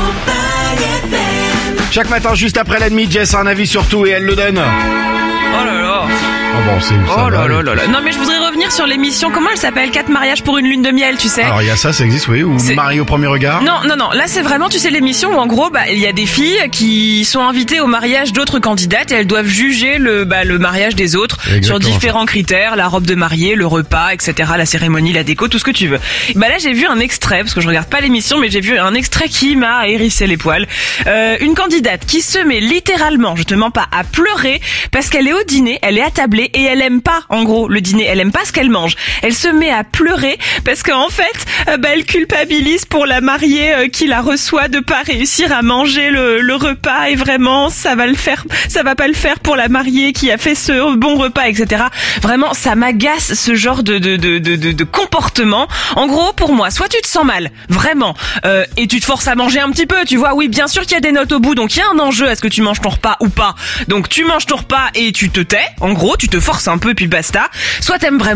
Chaque matin, juste après l'ennemi, Jess a un avis sur tout et elle le donne. Oh là là. Oh bon, c'est Oh là là là là. Non mais je voudrais revenir sur l'émission, comment elle s'appelle, 4 mariages pour une lune de miel, tu sais. Alors il y a ça existe, oui, ou marié au premier regard. Non, là c'est vraiment, tu sais, l'émission où en gros, il y a des filles qui sont invitées au mariage d'autres candidates et elles doivent juger le mariage des autres. Exactement, sur différents critères, la robe de mariée, le repas, etc., la cérémonie, la déco, tout ce que tu veux. Là j'ai vu un extrait, parce que je regarde pas l'émission, mais j'ai vu un extrait qui m'a hérissé les poils. Une candidate qui se met littéralement, je te mens pas, à pleurer parce qu'elle est au dîner, elle est attablée et elle aime pas, en gros, le dîner, elle aime pas ce qu'elle mange. Elle se met à pleurer parce qu'en fait, elle culpabilise pour la mariée qui la reçoit de pas réussir à manger le repas et vraiment, ça va pas le faire pour la mariée qui a fait ce bon repas, etc. Vraiment, ça m'agace ce genre de comportement. En gros, pour moi, soit tu te sens mal, vraiment, et tu te forces à manger un petit peu, tu vois, oui, bien sûr qu'il y a des notes au bout, donc il y a un enjeu, est-ce que tu manges ton repas ou pas? Donc tu manges ton repas et tu te tais, en gros, tu te forces un peu puis basta. Soit t'aimes vraiment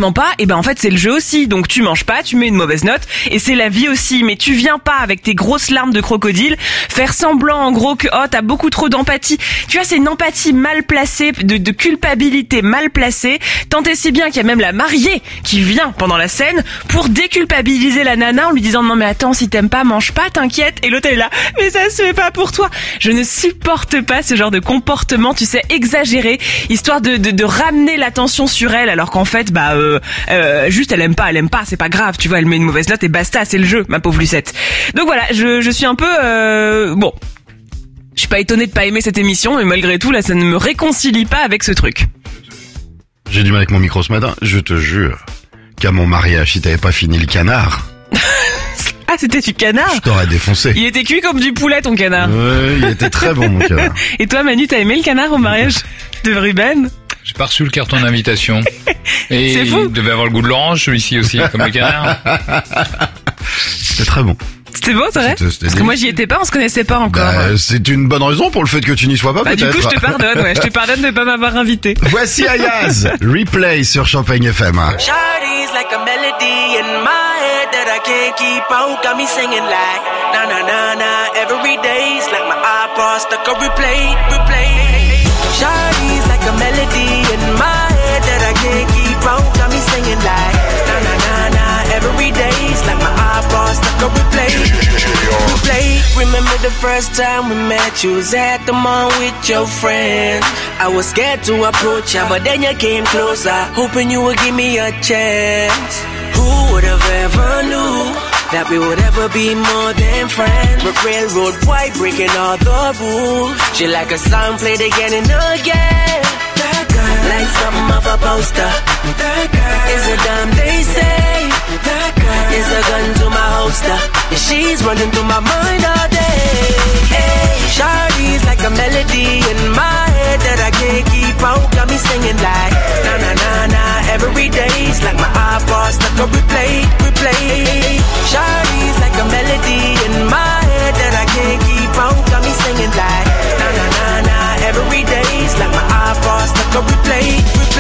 vraiment pas, et ben en fait c'est le jeu aussi. Donc tu manges pas, tu mets une mauvaise note, et c'est la vie aussi. Mais tu viens pas avec tes grosses larmes de crocodile faire semblant en gros que oh t'as beaucoup trop d'empathie. Tu vois, c'est une empathie mal placée, de culpabilité mal placée. Tant et si bien qu'il y a même la mariée qui vient pendant la scène pour déculpabiliser la nana en lui disant non mais attends, si t'aimes pas, mange pas, t'inquiète. Et l'autre elle est là, mais ça se fait pas pour toi. Je ne supporte pas ce genre de comportement, tu sais, exagéré, histoire de ramener l'attention sur elle, alors qu'en fait juste elle aime pas, c'est pas grave, tu vois, elle met une mauvaise note et basta, c'est le jeu, ma pauvre Lucette. Donc voilà, je suis un peu bon. Je suis pas étonnée de pas aimer cette émission, mais malgré tout, là, ça ne me réconcilie pas avec ce truc. J'ai du mal avec mon micro ce matin. Je te jure qu'à mon mariage, si t'avais pas fini le canard... Ah, c'était du canard? Je t'aurais défoncé. Il était cuit comme du poulet, ton canard. Ouais, il était très bon, mon canard. Et toi, Manu, t'as aimé le canard au mariage de Ruben? J'ai pas reçu le carton d'invitation. Et c'est fou. Il devait avoir le goût de l'orange, celui-ci aussi, comme le canard. C'était très bon. C'était beau, c'est vrai? Parce que moi j'y étais pas, on se connaissait pas encore. C'est une bonne raison pour le fait que tu n'y sois pas, peut-être. Du coup, je te pardonne, ouais. Je te pardonne de pas m'avoir invité. Voici Ayaz, Replay sur Champagne FM. Shawty's like a melody in my head that I can't keep out. Got me singing like na na na na every day's like my iPod stuck on replay. Shawty's like a melody in my head that I can't keep out. Got me singing like na na na na every day's like my iPod stuck on replay. Remember the first time we met, you was at the mall with your friend. I was scared to approach ya, but then you came closer, hoping you would give me a chance. Who would have ever knew that we would ever be more than friends? We're railroad white, breaking all the rules. She like a song played again and again. That girl, like something off a poster. That girl is a damn they say. That girl is a gun to my holster. And she's running through my mind all day. Hey, Shawty's like a melody in my head that I can't keep out. Got me singing like na na na na every day's like my iPod stuck on replay. Shawty's like a melody in my head that I can't keep out. Got me singing like na na na na every day's like my iPod stuck on replay.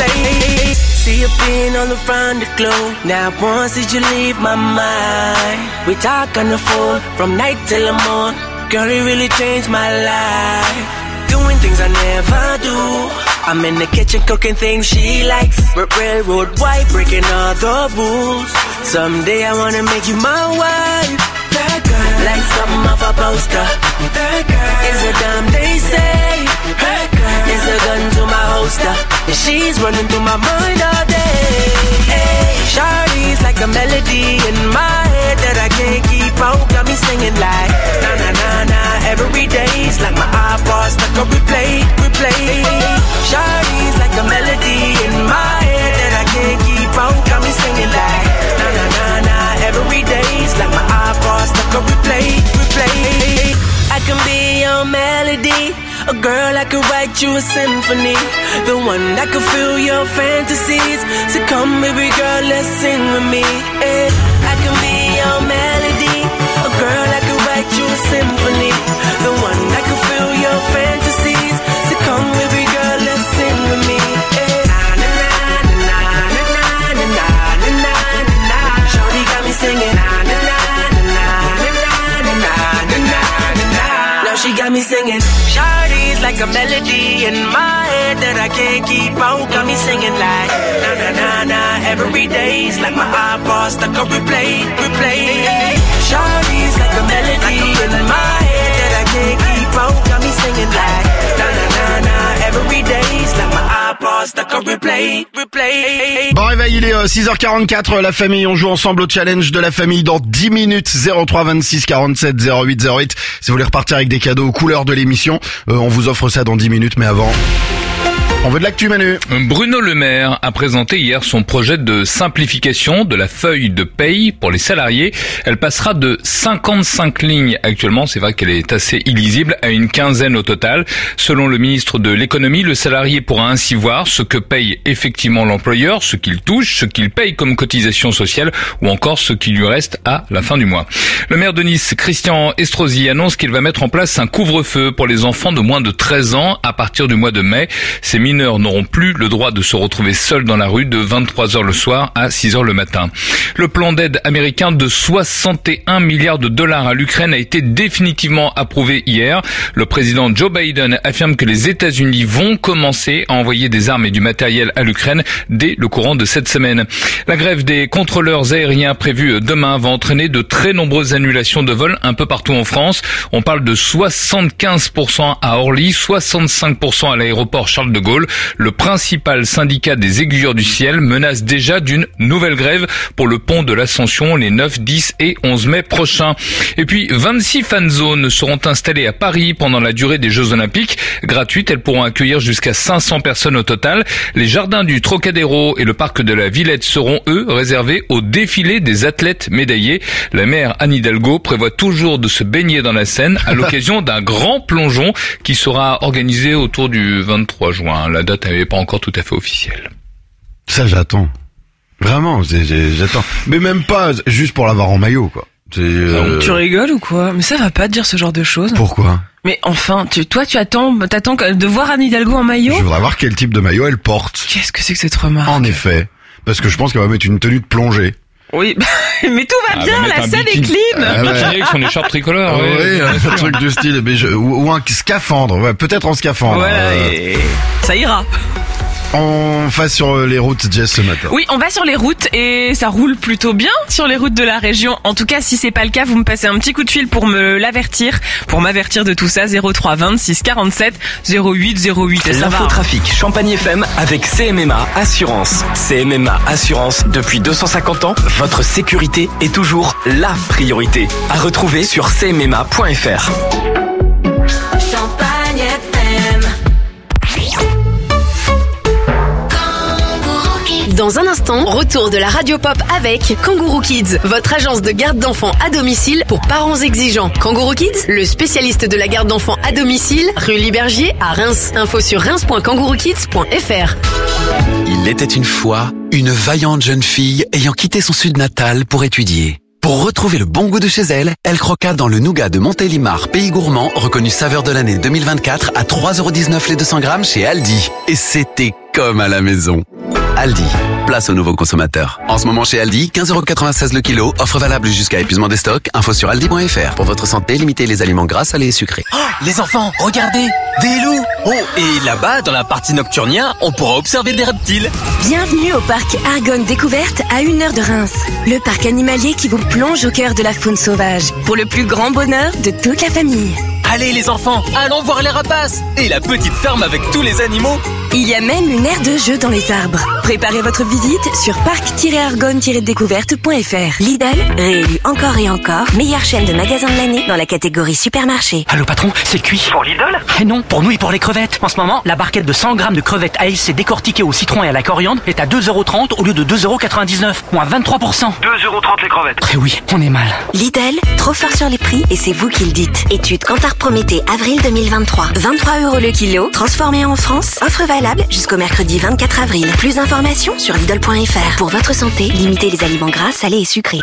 See you being all around the globe. Now once did you leave my mind? We talk on the phone from night till the morning. Girl, it really changed my life. Doing things I never do. I'm in the kitchen cooking things she likes. Railroad white, breaking all the rules. Someday I wanna make you my wife. That girl, like something off a poster. That girl is a damn they say. That girl is a gun to my holster. And she's running through my mind all day. Hey, Shawty's like a melody in my head that I can't keep out. Got me singing like na na na na every day's like my iPod stuck on replay. Shawty's like a melody in my head that I can't keep out. Got me singing like na na na na every day's like my iPod stuck on replay. I can be your melody, a girl I could write you a symphony, the one that could fill your fantasies. So come baby girl, let's sing with me. I can be your melody, a girl I could write you a symphony, the one that could fill your fantasies. So come baby girl, let's sing with me. Shawty got me singing. She got me singing. Shawty's like a melody in my head that I can't keep out. Got me singing like na na na na every day's like my iPod stuck on replay. Shawty's like a melody in my head that I can't keep out. Got me singing like na na na na every day's like my iPod stuck on replay. Bon réveil, il est 6h44, la famille, on joue ensemble au challenge de la famille dans 10 minutes. 03 26 47 08 08. Si vous voulez repartir avec des cadeaux aux couleurs de l'émission, on vous offre ça dans 10 minutes, mais avant... On veut de l'actu, Manu. Bruno Le Maire a présenté hier son projet de simplification de la feuille de paye pour les salariés. Elle passera de 55 lignes actuellement, c'est vrai qu'elle est assez illisible, à une quinzaine au total. Selon le ministre de l'économie, le salarié pourra ainsi voir ce que paye effectivement l'employeur, ce qu'il touche, ce qu'il paye comme cotisation sociale ou encore ce qui lui reste à la fin du mois. Le maire de Nice, Christian Estrosi, annonce qu'il va mettre en place un couvre-feu pour les enfants de moins de 13 ans à partir du mois de mai. C'est mis mineurs n'auront plus le droit de se retrouver seuls dans la rue de 23h le soir à 6h le matin. Le plan d'aide américain de 61 milliards de dollars à l'Ukraine a été définitivement approuvé hier. Le président Joe Biden affirme que les États-Unis vont commencer à envoyer des armes et du matériel à l'Ukraine dès le courant de cette semaine. La grève des contrôleurs aériens prévue demain va entraîner de très nombreuses annulations de vols un peu partout en France. On parle de 75% à Orly, 65% à l'aéroport Charles de Gaulle. Le principal syndicat des aiguilleurs du ciel menace déjà d'une nouvelle grève pour le pont de l'Ascension les 9, 10 et 11 mai prochains. Et puis 26 fan zones seront installées à Paris pendant la durée des Jeux Olympiques. Gratuites, elles pourront accueillir jusqu'à 500 personnes au total. Les jardins du Trocadéro et le parc de la Villette seront, eux, réservés au défilé des athlètes médaillés. La maire Anne Hidalgo prévoit toujours de se baigner dans la Seine à l'occasion d'un grand plongeon qui sera organisé autour du 23 juin. La date n'est pas encore tout à fait officielle. Ça, j'attends. Vraiment, j'attends. Mais même pas juste pour l'avoir en maillot, quoi. Tu rigoles ou quoi? Mais ça va pas te dire ce genre de choses. Pourquoi? Mais enfin, toi tu attends de voir Anne Hidalgo en maillot? Je voudrais voir quel type de maillot elle porte. Qu'est-ce que c'est que cette remarque? En effet. Parce que je pense qu'elle va mettre une tenue de plongée. Oui, mais tout va bien, la scène est clean. Un bikini avec son écharpe tricolore. Oui, un truc du style, mais ou un scaphandre, ouais, peut-être en scaphandre. Voilà, et ça ira. On va sur les routes, Jess, ce matin. Oui, on va sur les routes et ça roule plutôt bien sur les routes de la région. En tout cas, si c'est pas le cas, vous me passez un petit coup de fil pour m'avertir de tout ça. 03 26 47 08 08. L'infotrafic Champagne FM avec CMMA Assurance. CMMA Assurance, depuis 250 ans, votre sécurité est toujours la priorité. À retrouver sur cmma.fr. Champagne FM. Dans un instant, retour de la Radio Pop avec Kangourou Kids, votre agence de garde d'enfants à domicile pour parents exigeants. Kangourou Kids, le spécialiste de la garde d'enfants à domicile, rue Libergier à Reims. Info sur reims.kangouroukids.fr. Il était une fois une vaillante jeune fille ayant quitté son sud natal pour étudier. Pour retrouver le bon goût de chez elle, elle croqua dans le nougat de Montélimar, pays gourmand, reconnu saveur de l'année 2024 à 3,19€ les 200 grammes chez Aldi. Et c'était comme à la maison. Aldi, place aux nouveaux consommateurs. En ce moment chez Aldi, 15,96€ le kilo, offre valable jusqu'à épuisement des stocks, info sur aldi.fr. Pour votre santé, limitez les aliments gras, salés et sucrés. Oh, les enfants, regardez, des loups. Oh, et là-bas, dans la partie Nocturnia, on pourra observer des reptiles. Bienvenue au parc Argonne Découverte à 1 heure de Reims. Le parc animalier qui vous plonge au cœur de la faune sauvage. Pour le plus grand bonheur de toute la famille. Allez les enfants, allons voir les rapaces et la petite ferme avec tous les animaux. Il y a même une aire de jeu dans les arbres. Préparez votre visite sur parc-argonne-découverte.fr. Lidl, réélu encore et encore, meilleure chaîne de magasins de l'année dans la catégorie supermarché. Allô patron, c'est cuit. Pour Lidl? Eh non, pour nous et pour les crevettes. En ce moment, la barquette de 100 grammes de crevettes Ace décortiquées au citron et à la coriandre est à 2,30€ au lieu de 2,99€, moins 23%. 2,30€ les crevettes. Eh oui, on est mal. Lidl, trop fort sur les prix et c'est vous qui le dites. Étude Kantar Prométhée, avril 2023. 23€ le kilo, transformé en France. Offre valable jusqu'au mercredi 24 avril. Plus d'informations sur Lidl.fr. Pour votre santé, limitez les aliments gras, salés et sucrés.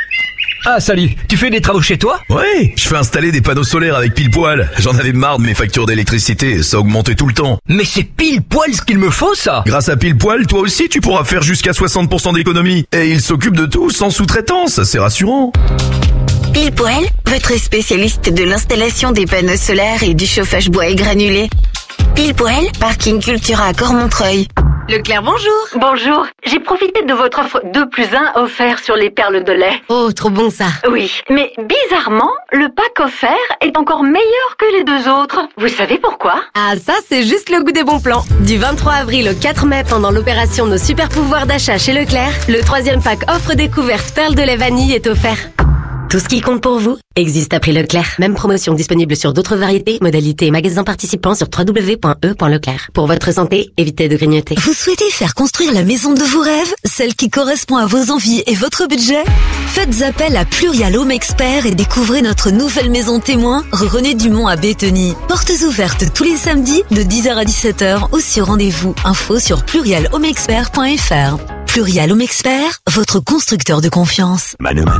Ah salut, tu fais des travaux chez toi? Ouais, je fais installer des panneaux solaires avec pile poil. J'en avais marre de mes factures d'électricité, ça augmentait tout le temps. Mais c'est pile poil ce qu'il me faut ça. Grâce à pile poil, toi aussi tu pourras faire jusqu'à 60% d'économie. Et il s'occupe de tout sans sous-traitance, c'est rassurant. Pile poil, votre spécialiste de l'installation des panneaux solaires et du chauffage bois et granulé. Pile poil, parking Cultura à Cormontreuil. Leclerc, bonjour. Bonjour. J'ai profité de votre offre 2+1 offert sur les perles de lait. Oh, trop bon ça. Oui, mais bizarrement, le pack offert est encore meilleur que les deux autres. Vous savez pourquoi? Ah, ça, c'est juste le goût des bons plans. Du 23 avril au 4 mai, pendant l'opération Nos super pouvoirs d'achat chez Leclerc, le 3e pack offre découverte perles de lait vanille est offert. Tout ce qui compte pour vous existe à prix Leclerc. Même promotion disponible sur d'autres variétés, modalités et magasins participants sur www.e.leclerc. Pour votre santé, évitez de grignoter. Vous souhaitez faire construire la maison de vos rêves, celle qui correspond à vos envies et votre budget? Faites appel à Plurial Home Expert et découvrez notre nouvelle maison témoin, rue René Dumont à Bétheny. Portes ouvertes tous les samedis de 10h à 17h ou sur rendez-vous. Info sur plurialhomexpert.fr. Plurial Home Expert, votre constructeur de confiance. Mano Mano,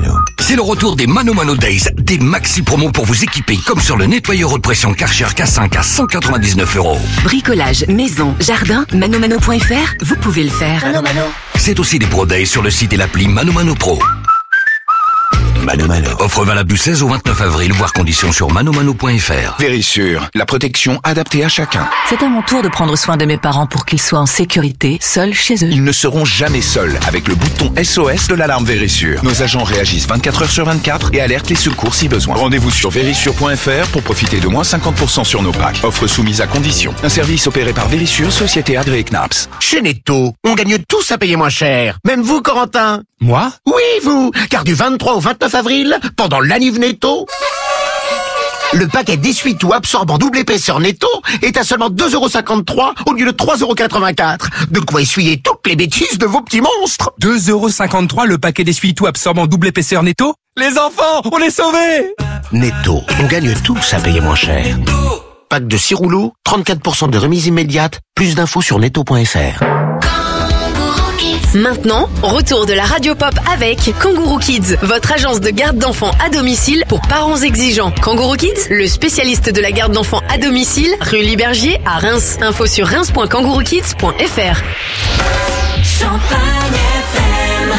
C'est le retour des Mano Mano Days, des maxi promos pour vous équiper, comme sur le nettoyeur haute pression Karcher K5 à 199 €. Bricolage, maison, jardin, manomano.fr, vous pouvez le faire. Mano Mano. C'est aussi des Pro Days sur le site et l'appli Mano Mano Pro. Mano Mano. Offre valable du 16 au 29 avril, voire conditions sur manomano.fr. Vérissure, la protection adaptée à chacun. C'est à mon tour de prendre soin de mes parents pour qu'ils soient en sécurité, seuls chez eux. Ils ne seront jamais seuls avec le bouton SOS de l'alarme Vérissure. Nos agents réagissent 24 heures sur 24 et alertent les secours si besoin. Rendez-vous sur vérissure.fr pour profiter de moins 50% sur nos packs. Offre soumise à condition. Un service opéré par Vérissure, société agréée CNAPS. Chez Netto, on gagne tous à payer moins cher. Même vous, Corentin. Moi? Oui, vous. Car du 23 au 29 avril, pendant l'Aniv Netto, le paquet d'essuie-tout absorbant double épaisseur Netto est à seulement 2,53 € au lieu de 3,84 €. De quoi essuyer toutes les bêtises de vos petits monstres. 2,53 € le paquet d'essuie-tout absorbant double épaisseur Netto? Les enfants, on est sauvés! Netto, on gagne tous à payer moins cher. Pack de 6 rouleaux, 34% de remise immédiate. Plus d'infos sur netto.fr. Maintenant, retour de la Radio Pop avec Kangourou Kids, votre agence de garde d'enfants à domicile pour parents exigeants. Kangourou Kids, le spécialiste de la garde d'enfants à domicile, rue Libergier à Reims. Info sur reims.kangouroukids.fr. Champagne FM.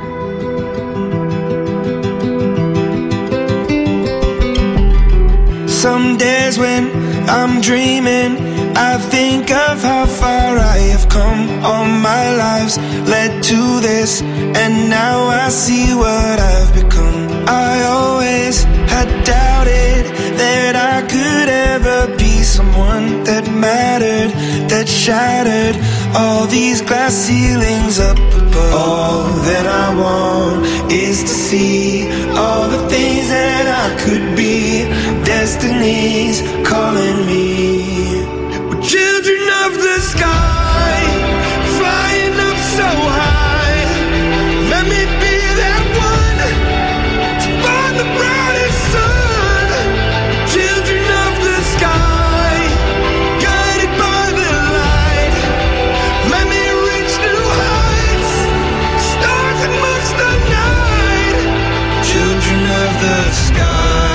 Some days when I'm dreaming, I think of how far I have come. All my lives led to this, and now I see what I've become. I always had doubted that I could ever be someone that mattered, that shattered all these glass ceilings up above. All that I want is to see all the things that I could be. Destiny's calling me. We're children of the sky, flying up so high. Let me be that one to find the brightest sun. Children of the sky, guided by the light. Let me reach new heights, stars amongst the night. Children of the sky.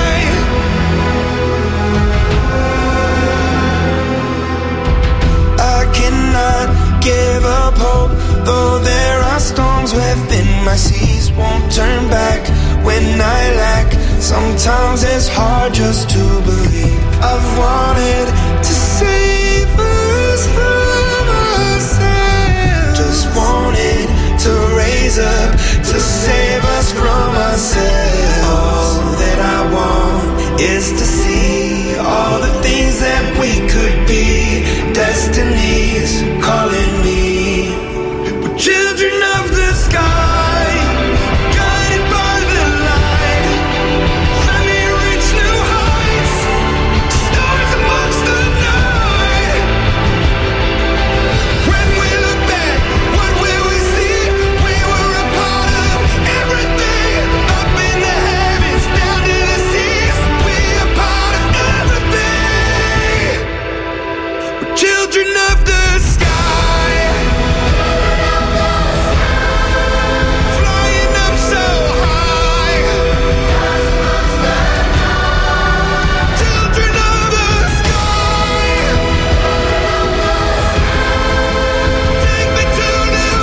Give up hope, though there are storms within my seas. Won't turn back when I lack. Sometimes it's hard just to believe. I've wanted to save us from ourselves. Just wanted to raise up to save us from ourselves. All that I want is to see all the things that we could be. Destiny's calling me. We're children of the sky, guided by the light. Let me reach new heights, stars amongst the night. When we look back, what will we see? We were a part of everything. Up in the heavens, down to the seas. We are part of everything. We're children of the sky. Flying up so high. Children of the sky. Take me to new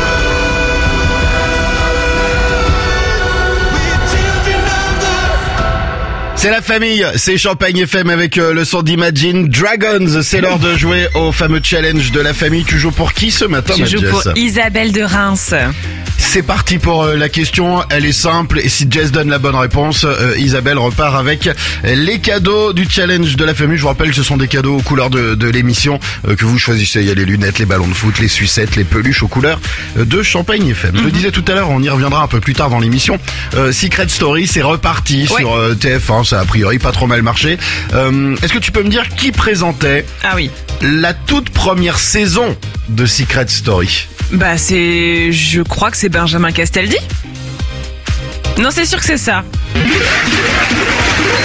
heights. We're children of the. C'est la famille, c'est Champagne FM avec le son d'Imagine Dragons. C'est l'heure de jouer au fameux challenge de la famille. Tu joues pour qui ce matin, Je joue Jess pour Isabelle de Reims. C'est parti pour la question, elle est simple et si Jess donne la bonne réponse, Isabelle repart avec les cadeaux du challenge de la famille. Je vous rappelle que ce sont des cadeaux aux couleurs de l'émission que vous choisissez. Il y a les lunettes, les ballons de foot, les sucettes, les peluches aux couleurs de Champagne FM. Je le disais tout à l'heure, on y reviendra un peu plus tard dans l'émission. Secret Story, c'est reparti sur TF1, ça a priori pas trop mal marché. Est-ce que tu peux me dire qui présentait la toute première saison de Secret Story? Bah je crois que c'est Benjamin Castaldi. Non, c'est sûr que c'est ça.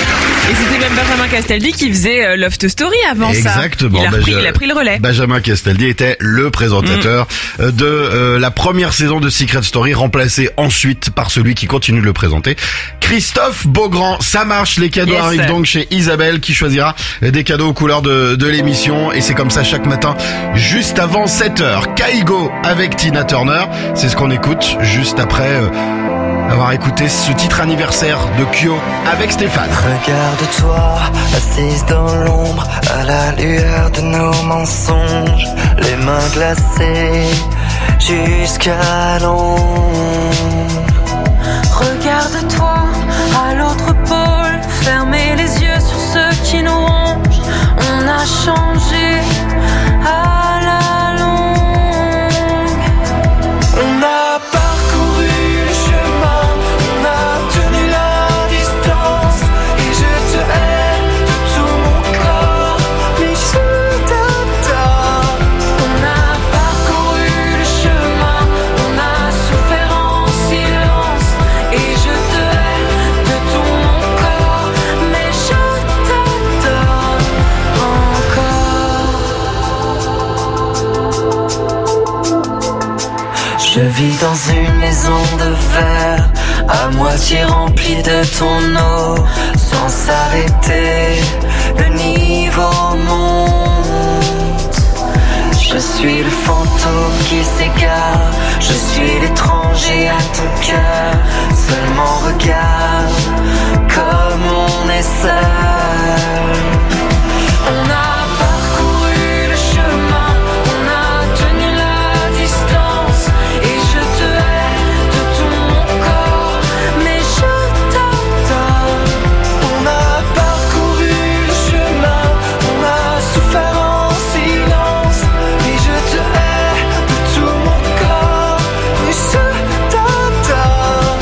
Et c'était même Benjamin Castaldi qui faisait Loft Story avant Exactement. ça. Il a pris le relais. Benjamin Castaldi était le présentateur de la première saison de Secret Story, remplacé ensuite par celui qui continue de le présenter, Christophe Beaugrand. Ça marche, les cadeaux arrivent donc chez Isabelle qui choisira des cadeaux aux couleurs de l'émission. Et c'est comme ça chaque matin, juste avant 7h. Kaigo avec Tina Turner, c'est ce qu'on écoute juste après avoir écouté ce titre anniversaire de Kyo avec Stéphane. Regarde-toi, assise dans l'ombre, à la lueur de nos mensonges, les mains glacées jusqu'à l'ombre. Regarde-toi, à l'autre pôle, fermez les yeux sur ceux qui nous rongent. On a changé à la longue. On a parcouru le chemin, on a tenu la distance, et je te hais de tout mon corps, mais je t'adore. On a parcouru le chemin, on a souffert en silence, et je te hais de tout mon corps, mais je t'adore encore. Je vis dans une maison de verre, à moitié remplie de ton eau, sans s'arrêter, le niveau monte. Je suis le fantôme qui s'égare, je suis l'étranger à ton cœur, seulement regarde comme on est seul. On a parcouru le chemin, on a tenu la distance, et je te hais de tout mon corps, mais je t'adore. On a parcouru le chemin, on a souffert en silence, et je te hais de tout mon corps, mais je t'adore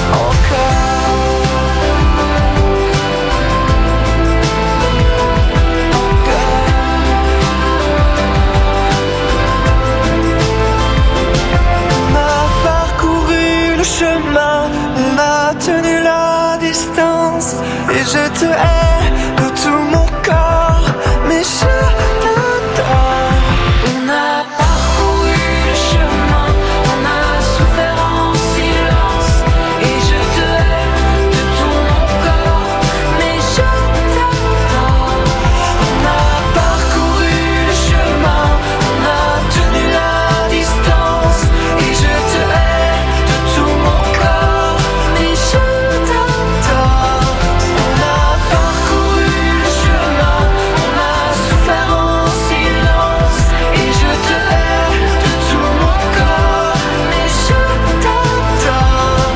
On a parcouru le chemin, on a tenu la distance, et je te hais de tout mon corps, mais je t'adore. On a parcouru le chemin, on a souffert en silence, et je te hais de tout mon corps, mais je t'adore. On a parcouru le chemin, on a tenu la distance, et je te hais de tout mon corps, mais je t'adore. On a parcouru le chemin, on a souffert en silence, et je te hais de tout mon corps, mais je t'adore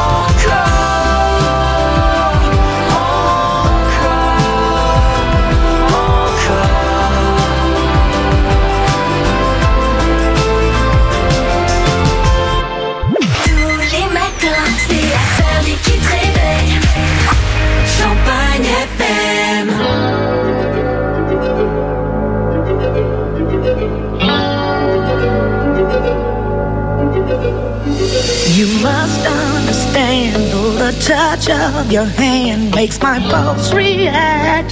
Tous les matins, c'est la famille qui te réveille. Champagne FM. You must understand, though the touch of your hand makes my pulse react,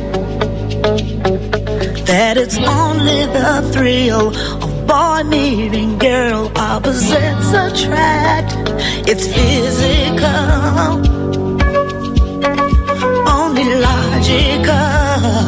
that it's only the thrill of boy meeting girl, opposites attract. It's physical, only logical.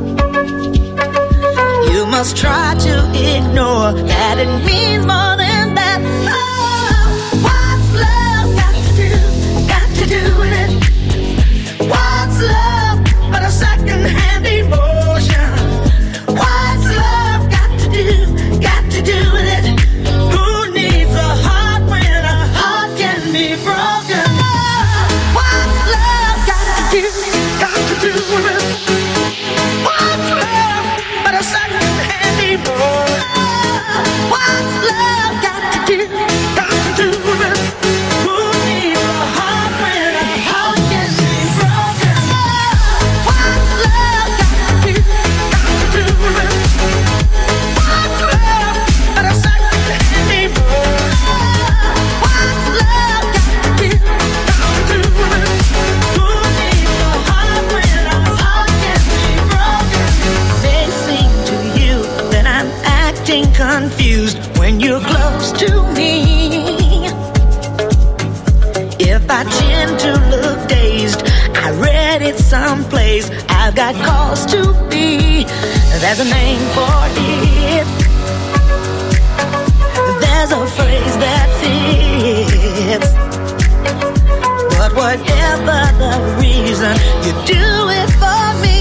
You must try to ignore that it means more than that. Oh, what's love got to do with it? What's love but a second-hand emotion? What's love got to do with it? Who needs a heart when a heart can be broken? What's love got to do with it? What's love but a second-hand emotion? What's love confused when you're close to me. If I tend to look dazed, I read it someplace. I've got cause to be. There's a name for it. There's a phrase that fits. But whatever the reason, you do it for me.